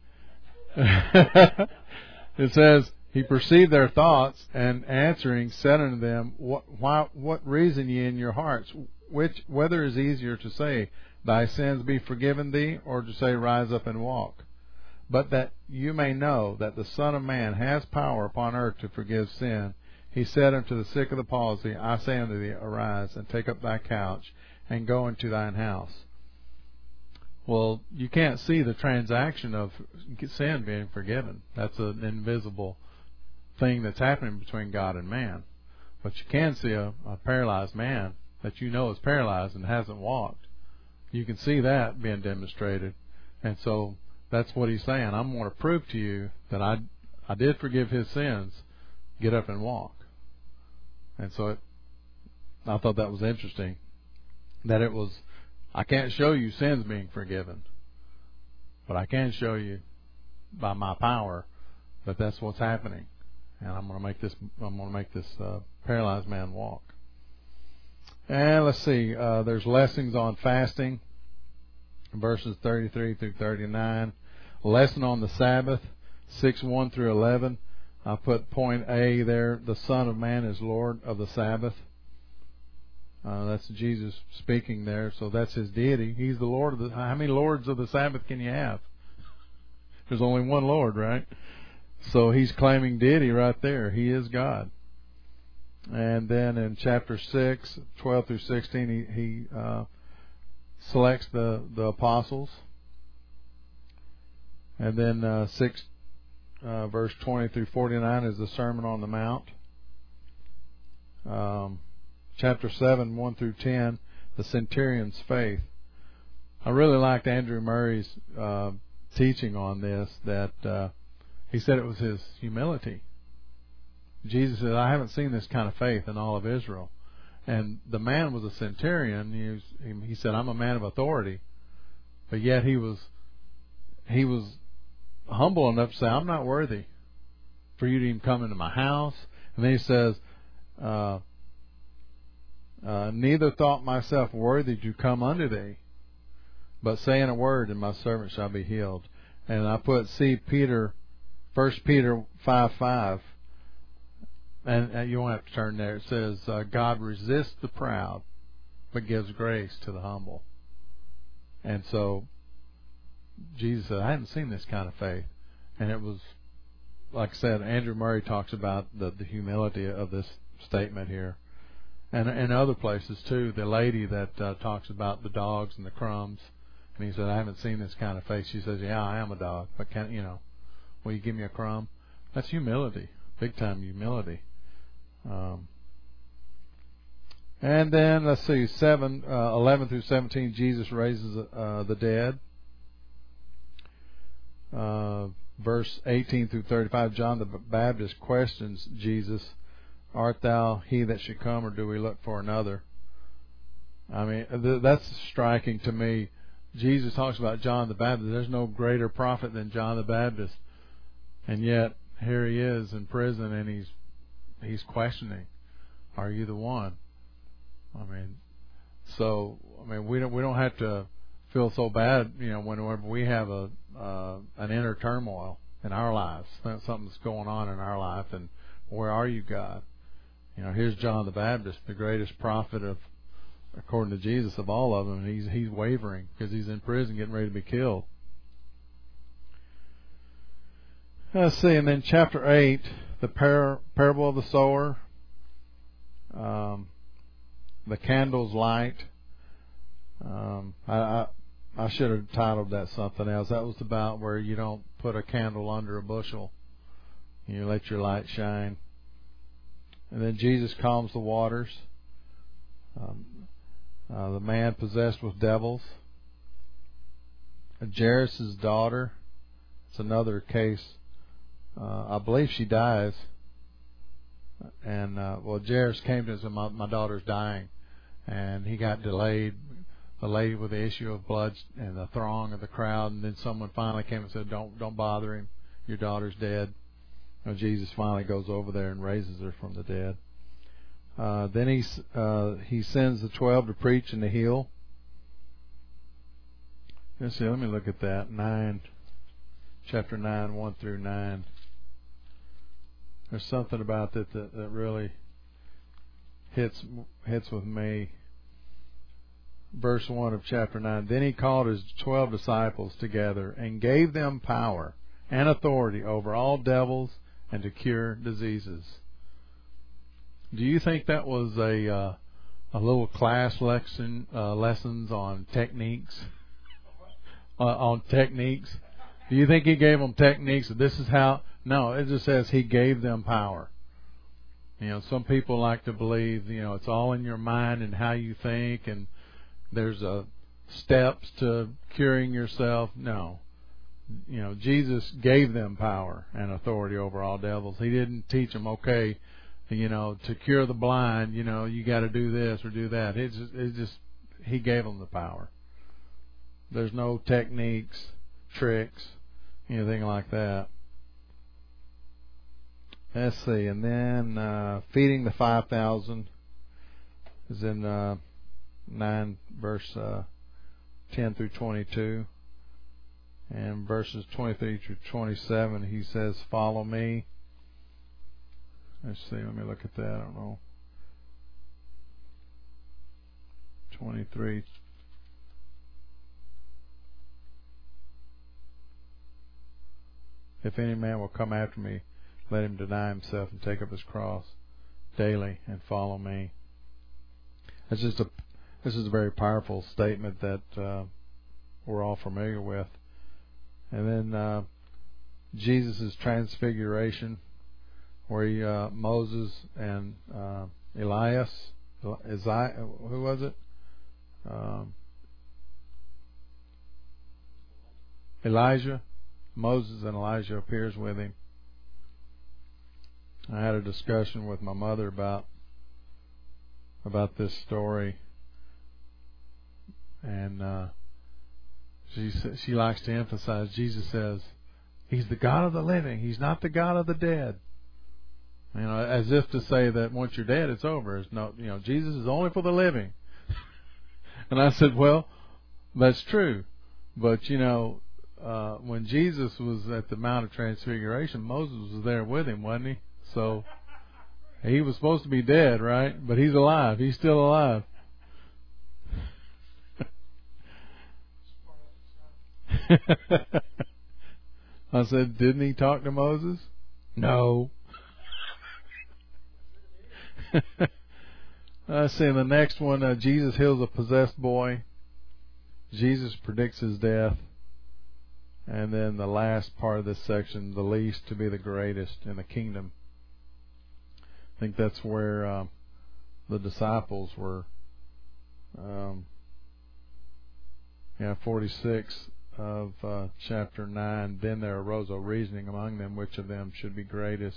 It says, He perceived their thoughts, and answering said unto them, What why what reason ye in your hearts? Which whether is easier to say, Thy sins be forgiven thee, or to say, Rise up and walk? But that you may know that the Son of Man has power upon earth to forgive sin, he said unto the sick of the palsy, I say unto thee, Arise, and take up thy couch, and go into thine house. Well, you can't see the transaction of sin being forgiven. That's an invisible thing that's happening between God and man. But you can see a, a paralyzed man that you know is paralyzed and hasn't walked. You can see that being demonstrated. And so that's what he's saying. I'm going to prove to you that I, I did forgive his sins. Get up and walk. And so it, I thought that was interesting. That it was, I can't show you sins being forgiven, but I can show you by my power that that's what's happening. And I'm going to make this, I'm going to make this uh, paralyzed man walk. And let's see, uh, there's lessons on fasting, verses thirty-three through thirty-nine. Lesson on the Sabbath, six one through eleven. I put point A there, the Son of Man is Lord of the Sabbath. Uh, that's Jesus speaking there, so that's his deity. He's the Lord of the... How many lords of the Sabbath can you have? There's only one Lord, right? So he's claiming deity right there. He is God. And then in chapter six, twelve through sixteen, he, he uh, selects the, the apostles. And then uh, six, uh, verse twenty through forty-nine is the Sermon on the Mount. Um, chapter seven, one through ten, the centurion's faith. I really liked Andrew Murray's uh, teaching on this, that uh, he said it was his humility. Jesus said, I haven't seen this kind of faith in all of Israel. And the man was a centurion. He, was, he said, I'm a man of authority. But yet he was he was humble enough to say, I'm not worthy for you to even come into my house. And then he says, uh, uh, neither thought myself worthy to come unto thee, but saying a word, and my servant shall be healed. And I put, see Peter, First Peter five five. And uh, you won't have to turn there. It says, uh, God resists the proud, but gives grace to the humble. And so Jesus said, I hadn't seen this kind of faith. And it was, like I said, Andrew Murray talks about the, the humility of this statement here. And in other places too, the lady that uh, talks about the dogs and the crumbs. And he said, I haven't seen this kind of faith. She says, yeah, I am a dog, but can't, you know, will you give me a crumb? That's humility, big time humility. Um, and then let's see, seven, uh, eleven through seventeen. Jesus raises uh, the dead. Uh, verse eighteen through thirty-five. John the Baptist questions Jesus, "Art thou he that should come, or do we look for another?" I mean, th- that's striking to me. Jesus talks about John the Baptist. There's no greater prophet than John the Baptist, and yet here he is in prison, and he's He's questioning, are you the one? I mean, so I mean, we don't we don't have to feel so bad, you know, whenever we have a uh, an inner turmoil in our lives, something's going on in our life, and where are you, God? You know, here's John the Baptist, the greatest prophet of, according to Jesus, of all of them, and he's he's wavering because he's in prison, getting ready to be killed. Let's see, and then chapter eight, the par- parable of the sower, um, the candle's light. Um, I, I I should have titled that something else. That was about where you don't put a candle under a bushel. You let your light shine. And then Jesus calms the waters. Um, uh, the man possessed with devils. Jairus' daughter. It's another case. Uh, I believe she dies. And, uh, well, Jairus came to him and said, my, my daughter's dying. And he got delayed. The lady with the issue of blood and the throng of the crowd, and then someone finally came and said, "Don't, don't bother him. Your daughter's dead." And Jesus finally goes over there and raises her from the dead. Uh, then he uh, he sends the twelve to preach and to heal. Let's see. Let me look at that nine, chapter nine, one through nine. There's something about that that, that really hits hits with me. Verse one of chapter nine. Then he called his twelve disciples together and gave them power and authority over all devils and to cure diseases. Do you think that was a uh, a little class lesson uh, lessons on techniques? Uh, on techniques? Do you think he gave them techniques? This is how? No, it just says he gave them power. You know, some people like to believe, you know, it's all in your mind and how you think, and there's a steps to curing yourself. No. You know, Jesus gave them power and authority over all devils. He didn't teach them, okay, you know, to cure the blind, you know, you got to do this or do that. It's just, it's just, he gave them the power. There's no techniques, tricks, anything like that. Let's see. And then uh, feeding the five thousand is in uh, nine, verse uh, ten through twenty-two. And verses twenty-three through twenty-seven, he says, "Follow me." Let's see. Let me look at that. I don't know. twenty-three. "If any man will come after me, let him deny himself and take up his cross daily and follow me." It's just a, this is a very powerful statement that uh, we're all familiar with. And then uh, Jesus' transfiguration, where he, uh, Moses and uh, Elias, Isaiah, who was it? Um, Elijah. Moses and Elijah appears with him. I had a discussion with my mother about about this story, and uh, she she likes to emphasize Jesus says he's the God of the living. He's not the God of the dead. You know, as if to say that once you're dead, it's over. It's no, you know, Jesus is only for the living. And I said, well, that's true, but you know, uh, when Jesus was at the Mount of Transfiguration, Moses was there with him, wasn't he? So he was supposed to be dead, right? But he's alive. He's still alive. I said, didn't he talk to Moses? No. I say the next one, uh, Jesus heals a possessed boy. Jesus predicts his death. And then the last part of this section, the least to be the greatest in the kingdom. I think that's where uh, the disciples were. Um, yeah, forty-six of uh, chapter nine. Then there arose a reasoning among them which of them should be greatest.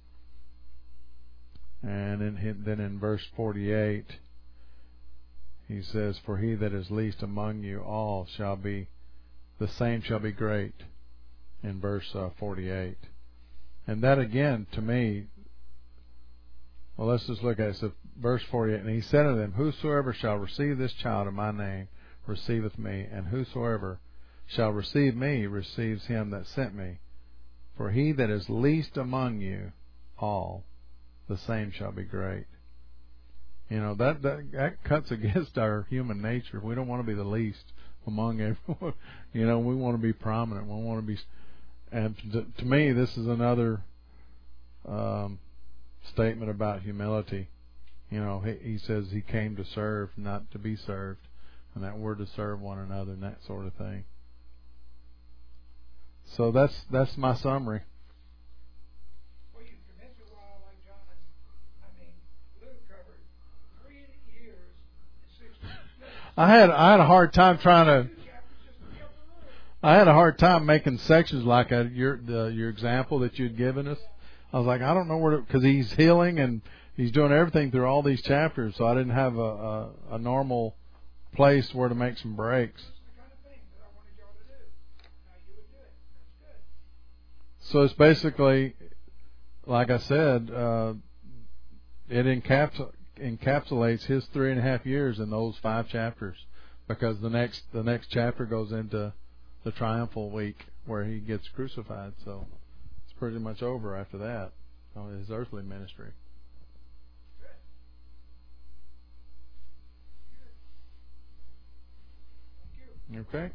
And in, then in verse forty-eight, he says, "For he that is least among you all shall be, the same shall be great," in verse uh, forty-eight. And that again, to me, well, let's just look at it. So verse forty-eight, "And he said unto them, Whosoever shall receive this child in my name receiveth me, and whosoever shall receive me receives him that sent me. For he that is least among you all, the same shall be great. You know, that, that, that cuts against our human nature. We don't want to be the least among everyone. You know, we want to be prominent. We want to be, and to, to me, this is another um, statement about humility. You know, he, he says he came to serve, not to be served, and that we're to serve one another and that sort of thing. So that's that's my summary. Well, you commit to a while like John. I mean, Luke covered three years and six minutes. I had I had a hard time trying to. I had a hard time making sections like a, your the, your example that you'd given us. I was like, I don't know where to, because he's healing and he's doing everything through all these chapters, so I didn't have a, a, a normal place where to make some breaks. So it's basically, like I said, uh, it encaps- encapsulates his three and a half years in those five chapters, because the next the next chapter goes into the triumphal week where he gets crucified. So it's pretty much over after that on his earthly ministry. Okay.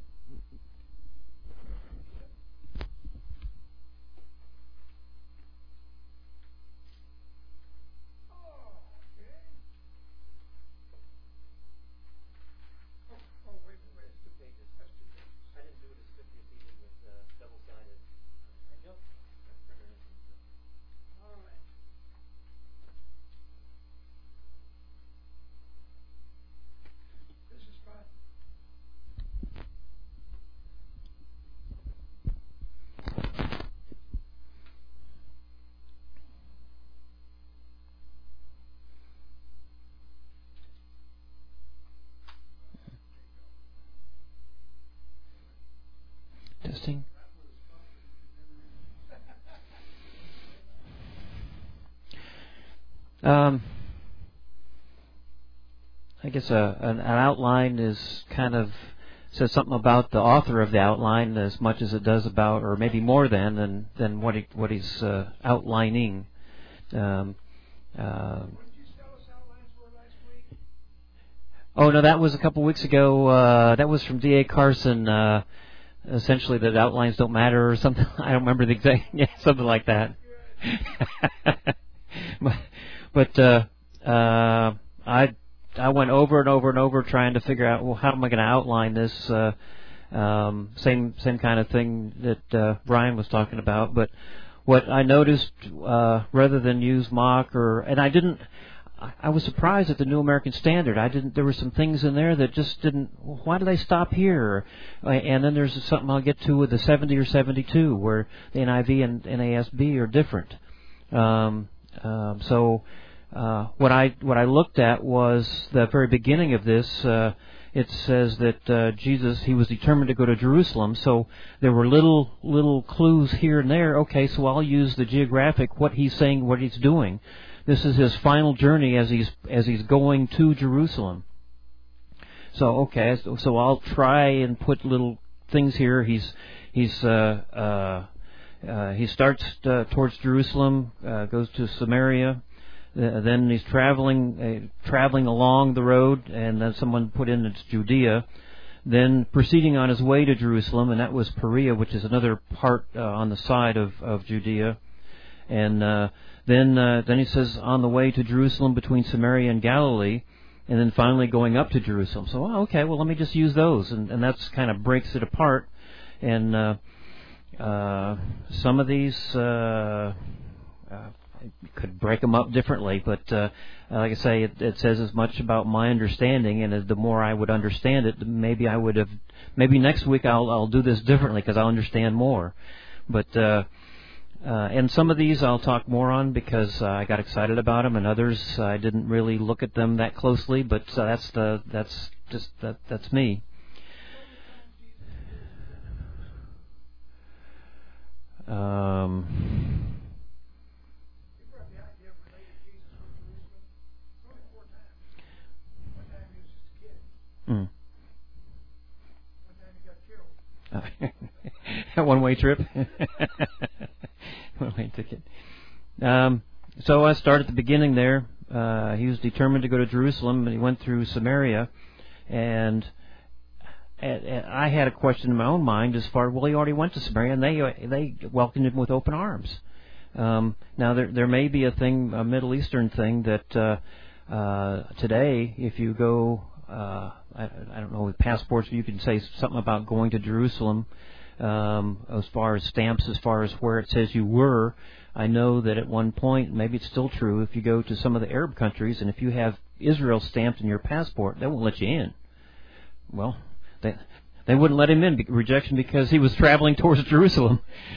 Testing. Um, I guess a, an, an outline is kind of says something about the author of the outline as much as it does about, or maybe more than than, than what he what he's uh, outlining. Um, uh, oh no, that was a couple weeks ago. Uh, that was from D A Carson. Uh, Essentially, that outlines don't matter, or something. I don't remember the exact, yeah, something like that. but but uh, uh, I I went over and over and over trying to figure out, well, how am I going to outline this? Uh, um, same same kind of thing that uh, Brian was talking about. But what I noticed, uh, rather than use mock or, and I didn't. I was surprised at the New American Standard. I didn't. There were some things in there that just didn't. Why do they stop here? And then there's something I'll get to with the seventy or seventy-two, where the N I V and N A S B are different. Um, um, so uh, what I what I looked at was the very beginning of this. Uh, it says that uh, Jesus, he was determined to go to Jerusalem. So there were little little clues here and there. Okay, so I'll use the geographic, what he's saying, what he's doing. This is his final journey as he's as he's going to Jerusalem. So okay, so, so I'll try and put little things here. He's he's uh, uh, uh, he starts uh, towards Jerusalem, uh, goes to Samaria, uh, then he's traveling uh, traveling along the road, and then someone put in it's Judea. Then proceeding on his way to Jerusalem, and that was Perea, which is another part uh, on the side of, of Judea, and. Uh, Then uh, then he says, on the way to Jerusalem between Samaria and Galilee, and then finally going up to Jerusalem. So, oh, okay, well, let me just use those. And, and that's kind of breaks it apart. And uh, uh, some of these, uh, uh, could break them up differently. But uh, like I say, it, it says as much about my understanding. And as the more I would understand it, maybe I would have, maybe next week I'll, I'll do this differently because I'll understand more. But... Uh, Uh, and some of these I'll talk more on because uh, I got excited about them, and others uh, I didn't really look at them that closely. But uh, that's the that's just that that's me. Um, mm. one-way trip. One-way ticket. Um, so I started at the beginning there. Uh, he was determined to go to Jerusalem, and he went through Samaria. And, and, and I had a question in my own mind as far, well, he already went to Samaria, and they they welcomed him with open arms. Um, now, there there may be a thing, a Middle Eastern thing, that uh, uh, today, if you go, uh, I, I don't know, with passports, you can say something about going to Jerusalem, um, as far as stamps, as far as where it says you were. I know that at one point, maybe it's still true, if you go to some of the Arab countries, and if you have Israel stamped in your passport, they won't let you in. Well, they they wouldn't let him in, rejection, because he was traveling towards Jerusalem.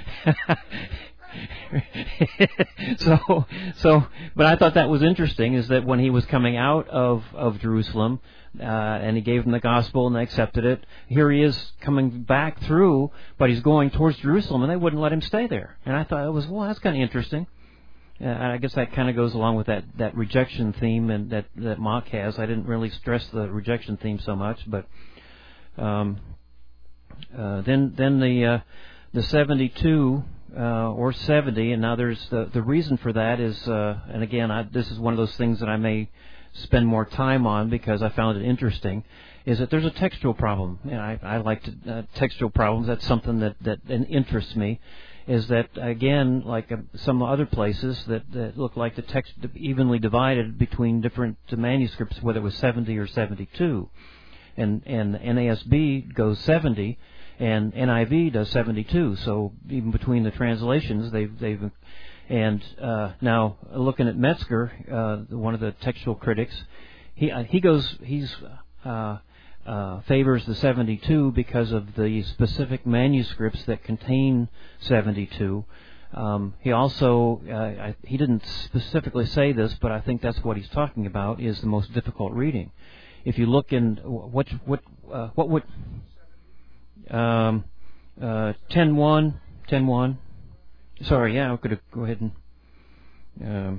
so, so, but I thought that was interesting, is that when he was coming out of, of Jerusalem, uh, and he gave them the gospel and they accepted it, here he is coming back through, but he's going towards Jerusalem, and they wouldn't let him stay there. And I thought it was, well, that's kind of interesting. Uh, I guess that kind of goes along with that, that rejection theme and that, that Mach has. I didn't really stress the rejection theme so much, but um, uh, then then the uh, the seventy-two uh, or seventy, and now there's the the reason for that is, uh, and again, I, this is one of those things that I may spend more time on because I found it interesting, is that there's a textual problem. And I, I like to, uh, textual problems. That's something that, that interests me. Is that, again, like uh, some other places that, that look like the text evenly divided between different manuscripts, whether it was seventy or seventy-two. And, and N A S B goes seventy, and N I V does seventy-two. So even between the translations, they've, they've and uh, now looking at Metzger, uh, one of the textual critics, he uh, he goes he's uh, Uh, favors the seventy-two because of the specific manuscripts that contain seventy-two. Um, he also, uh, I, he didn't specifically say this, but I think that's what he's talking about, is the most difficult reading. If you look in, what, what, uh, what would, um, uh, ten one, ten one, sorry, yeah, I could go ahead and, um,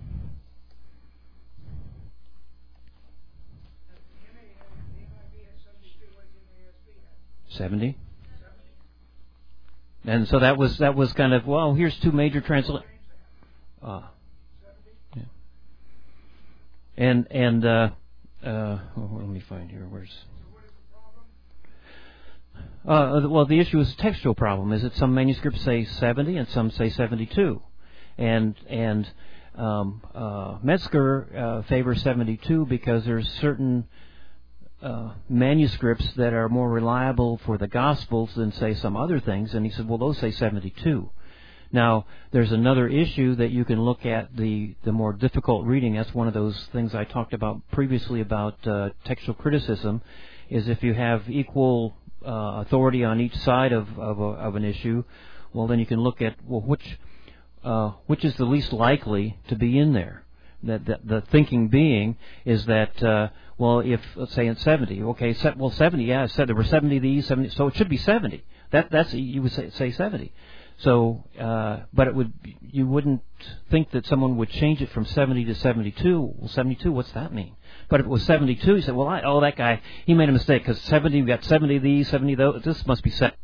seventy. And so that was that was kind of, well, here's two major translations. Uh, yeah. And and uh, uh, well, let me find here. Where's? Uh, well, the issue is a textual problem. Is that some manuscripts say seventy and some say seventy-two, and and um, uh, Metzger uh, favors seventy-two because there's certain Uh, manuscripts that are more reliable for the Gospels than, say, some other things. And he said, well, those say seventy-two. Now, there's another issue that you can look at, the, the more difficult reading. That's one of those things I talked about previously about uh, textual criticism, is if you have equal uh, authority on each side of, of, a, of an issue, well, then you can look at, well, which, uh, which is the least likely to be in there. That the, the thinking being is that, uh, well, if, let's say in seventy, okay, se- well, seventy, yeah, I said there were seventy of these, seventy, so it should be seventy. That, that's, you would say, say seventy. So, uh, but it would, you wouldn't think that someone would change it from seventy to seventy-two. Well, seventy-two, what's that mean? But if it was seventy-two, you said, well, I, oh, that guy, he made a mistake, because seventy, we got seventy of these, seventy of those, this must be seventy.